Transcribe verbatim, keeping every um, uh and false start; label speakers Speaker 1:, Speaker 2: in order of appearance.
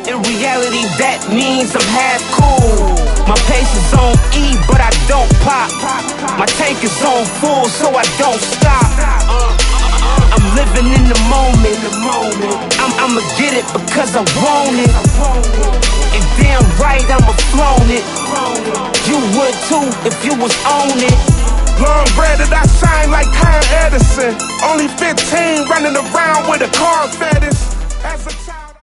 Speaker 1: In reality, that means I'm half cool. My pace is on E, but I don't pop. My tank is on full, so I don't stop. I'm living in the moment. I'm, I'ma get it because I want it. And damn right, I'ma flaunt it. You would too if you was on it.
Speaker 2: Long breaded, I shine like Con Edison. Only fifteen, running around with a car fetish. As a